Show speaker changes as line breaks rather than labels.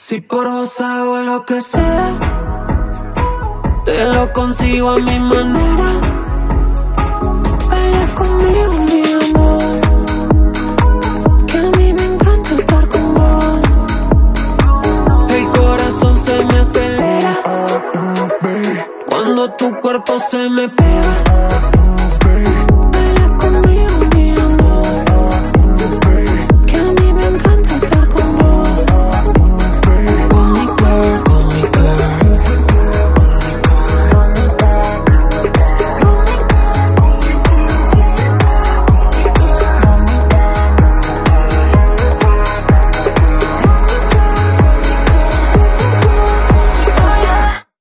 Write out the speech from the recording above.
Si por vos hago lo que sea, te lo consigo a mi manera. Baila conmigo, mi amor, que a mí me encanta estar con vos. El corazón se me acelera cuando tu cuerpo se me pega.